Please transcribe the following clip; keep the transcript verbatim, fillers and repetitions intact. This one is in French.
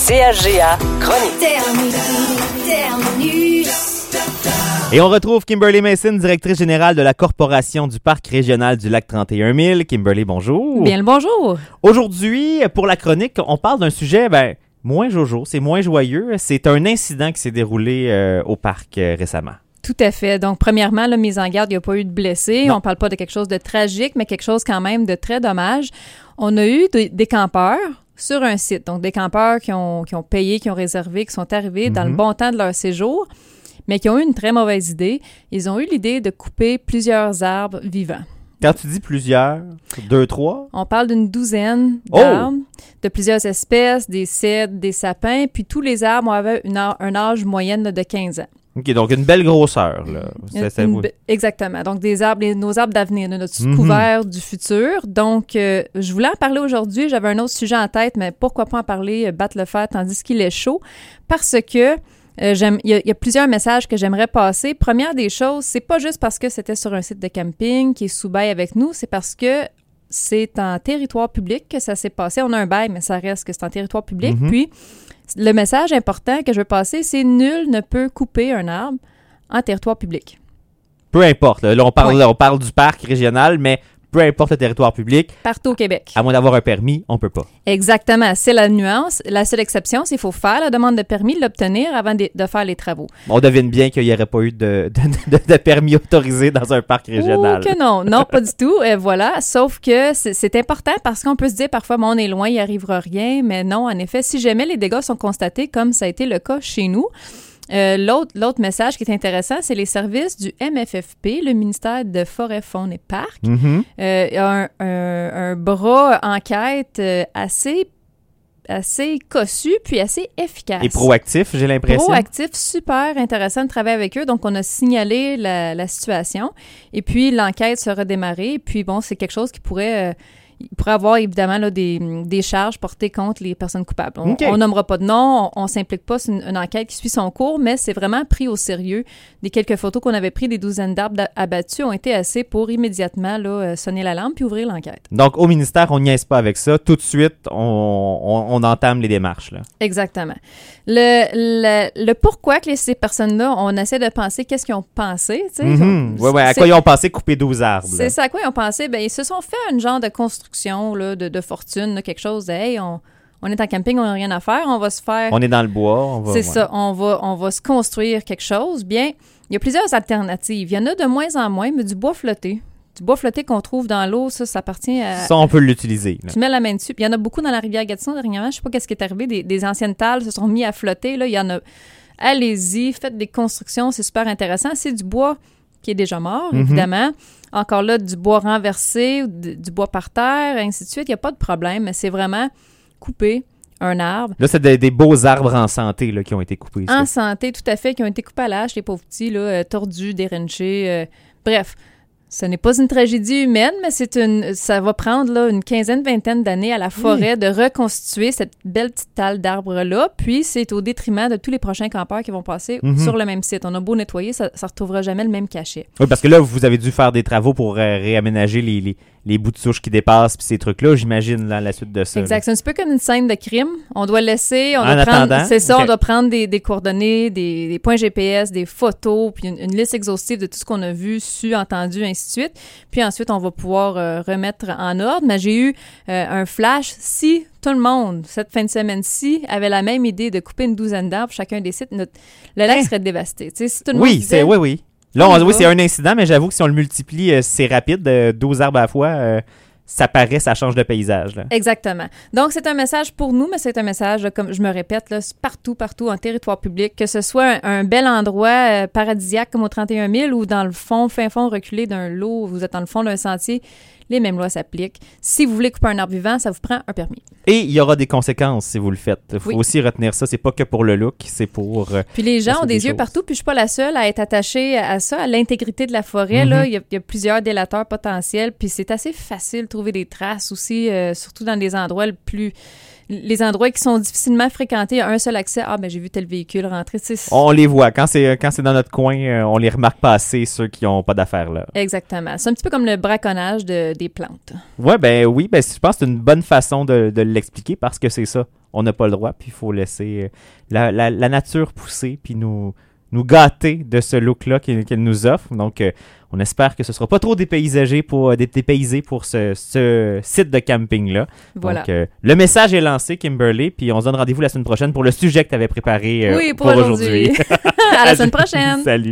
C H G A Chronique. Terminus, terminus. Et on retrouve Kimberly Mason, directrice générale de la Corporation du Parc régional du lac trente et un mille. Kimberly, bonjour. Bien le bonjour. Aujourd'hui, pour la chronique, on parle d'un sujet ben, moins jojo, c'est moins joyeux. C'est un incident qui s'est déroulé euh, au parc euh, récemment. Tout à fait. Donc, premièrement, la mise en garde, il n'y a pas eu de blessés. Non. On ne parle pas de quelque chose de tragique, mais quelque chose quand même de très dommage. On a eu de, des campeurs sur un site. Donc, des campeurs qui ont, qui ont payé, qui ont réservé, qui sont arrivés mm-hmm. dans le bon temps de leur séjour, mais qui ont eu une très mauvaise idée. Ils ont eu l'idée de couper plusieurs arbres vivants. Quand tu dis plusieurs, deux, trois? On parle d'une douzaine d'arbres, oh! de plusieurs espèces, des cèdres, des sapins, puis tous les arbres avaient une, un âge moyenne de quinze ans. OK, donc une belle grosseur, là. C'est, c'est... Une, exactement. Donc, des arbres, les, nos arbres d'avenir, notre mm-hmm. couvert du futur. Donc, euh, je voulais en parler aujourd'hui. J'avais un autre sujet en tête, mais pourquoi pas en parler, euh, battre le fer tandis qu'il est chaud? Parce que euh, j'aime, il y, a, il y a plusieurs messages que j'aimerais passer. Première des choses, c'est pas juste parce que c'était sur un site de camping qui est sous bail avec nous, c'est parce que c'est en territoire public que ça s'est passé. On a un bail, mais ça reste que c'est en territoire public. Mm-hmm. Puis, le message important que je veux passer, c'est nul ne peut couper un arbre en territoire public. Peu importe. Là, là, on, parle, là on parle du parc régional, mais peu importe le territoire public. Partout au Québec. À moins d'avoir un permis, on ne peut pas. Exactement. C'est la nuance. La seule exception, c'est qu'il faut faire la demande de permis, l'obtenir avant de, de faire les travaux. On devine bien qu'il n'y aurait pas eu de, de, de, de permis autorisé dans un parc régional. Oh que non. Non, pas du tout. Et voilà. Sauf que c'est, c'est important parce qu'on peut se dire parfois, bon, on est loin, il n'y arrivera rien. Mais non, en effet, si jamais les dégâts sont constatés, comme ça a été le cas chez nous, Euh, l'autre, l'autre message qui est intéressant, c'est les services du M F F P, le ministère de Forêt, Faune et Parcs. Mm-hmm. Euh, il y a un, un, un bras enquête euh, assez, assez cossu puis assez efficace. Et proactif, j'ai l'impression. Proactif, super intéressant de travailler avec eux. Donc, on a signalé la, la situation et puis l'enquête sera démarrée. Puis bon, c'est quelque chose qui pourrait... Euh, Il pourrait avoir évidemment là, des, des charges portées contre les personnes coupables. On okay. nommera pas de nom, on ne s'implique pas, c'est une, une enquête qui suit son cours, mais c'est vraiment pris au sérieux. Des quelques photos qu'on avait prises des douzaines d'arbres abattus ont été assez pour immédiatement là, sonner l'alarme puis ouvrir l'enquête. Donc, au ministère, on niaise pas avec ça. Tout de suite, on, on, on entame les démarches. Là. Exactement. Le, le, le pourquoi que les, ces personnes-là, on essaie de penser qu'est-ce qu'ils ont pensé. Mm-hmm. Oui, oui. À quoi ils ont pensé couper douze arbres? C'est ça, à quoi ils ont pensé? Bien, ils se sont fait un genre de construction là, de, de fortune, là, quelque chose de « Hey, on, on est en camping, on n'a rien à faire, on va se faire... » On est dans le bois. On va, c'est ouais. ça, on va, on va se construire quelque chose. Bien, il y a plusieurs alternatives. Il y en a de moins en moins, mais du bois flotté. Du bois flotté qu'on trouve dans l'eau, ça, ça appartient à... Ça, on peut l'utiliser. Là. Tu mets la main dessus. Puis il y en a beaucoup dans la rivière Gatineau dernièrement. Je ne sais pas qu'est-ce qui est arrivé. Des, des anciennes talles se sont mis à flotter. Là. Il y en a... Allez-y, faites des constructions, c'est super intéressant. C'est du bois qui est déjà mort, mm-hmm. évidemment. Encore là, du bois renversé, du, du bois par terre, ainsi de suite. Il n'y a pas de problème, mais c'est vraiment couper un arbre. Là, c'est des, des beaux arbres en santé là, qui ont été coupés. En ça. santé, tout à fait, qui ont été coupés à l'âge, les pauvres petits, là, euh, tordus, dérenchés. Euh, bref, ce n'est pas une tragédie humaine, mais c'est une, ça va prendre là, une quinzaine, vingtaine d'années à la forêt oui. de reconstituer cette belle petite talle d'arbres-là. Puis, c'est au détriment de tous les prochains campeurs qui vont passer mm-hmm. sur le même site. On a beau nettoyer, ça ne retrouvera jamais le même cachet. Oui, parce que là, vous avez dû faire des travaux pour euh, réaménager les, les, les bouts de souche qui dépassent puis ces trucs-là, j'imagine, là, la suite de ça. Exact. Là. C'est un petit peu comme une scène de crime. On doit laisser, on en doit attendant, prendre, c'est ça, okay. on doit prendre des, des coordonnées, des, des points G P S, des photos, puis une, une liste exhaustive de tout ce qu'on a vu, su, entendu, ainsi de suite. Puis ensuite, on va pouvoir euh, remettre en ordre. Mais j'ai eu euh, un flash. Si tout le monde, cette fin de semaine-ci, avait la même idée de couper une douzaine d'arbres chacun des sites, notre, le lac hein? serait dévasté. Tu sais, si tout le oui, monde disait, c'est, oui, oui. Là, on, oui, c'est un incident, mais j'avoue que si on le multiplie, euh, c'est rapide, euh, douze arbres à la fois, euh, ça paraît, ça change de paysage. Là. Exactement. Donc, c'est un message pour nous, mais c'est un message, là, comme je me répète, là, partout, partout, en territoire public, que ce soit un, un bel endroit euh, paradisiaque comme au trente et un mille ou dans le fond, fin fond reculé d'un lot, vous êtes dans le fond d'un sentier, les mêmes lois s'appliquent. Si vous voulez couper un arbre vivant, ça vous prend un permis. Et il y aura des conséquences si vous le faites. Il faut oui. aussi retenir ça. C'est pas que pour le look, c'est pour... Euh, puis les gens ont des, des yeux choses. partout, puis je suis pas la seule à être attachée à ça, à l'intégrité de la forêt. Mm-hmm. Là, il y, a, il y a plusieurs délateurs potentiels, puis c'est assez facile de trouver des traces aussi, euh, surtout dans des endroits le plus... les endroits qui sont difficilement fréquentés, il y a un seul accès. Ah, ben j'ai vu tel véhicule rentrer. Tu sais, On les voit. Quand c'est, quand c'est dans notre coin, euh, on les remarque pas assez, ceux qui n'ont pas d'affaires là. Exactement. C'est un petit peu comme le braconnage de, des plantes. Ouais, ben oui, ben je pense que c'est une bonne façon de, de l'expliquer parce que c'est ça. On n'a pas le droit, puis il faut laisser euh, la, la, la nature pousser, puis nous, nous gâter de ce look-là qu'elle, qu'elle nous offre. Donc, euh, on espère que ce ne sera pas trop dépaysagé pour, euh, dépaysé pour ce, ce site de camping-là. Voilà. Donc, euh, le message est lancé, Kimberly, puis on se donne rendez-vous la semaine prochaine pour le sujet que tu avais préparé euh, oui, pour, pour aujourd'hui. aujourd'hui. À la semaine prochaine. Salut.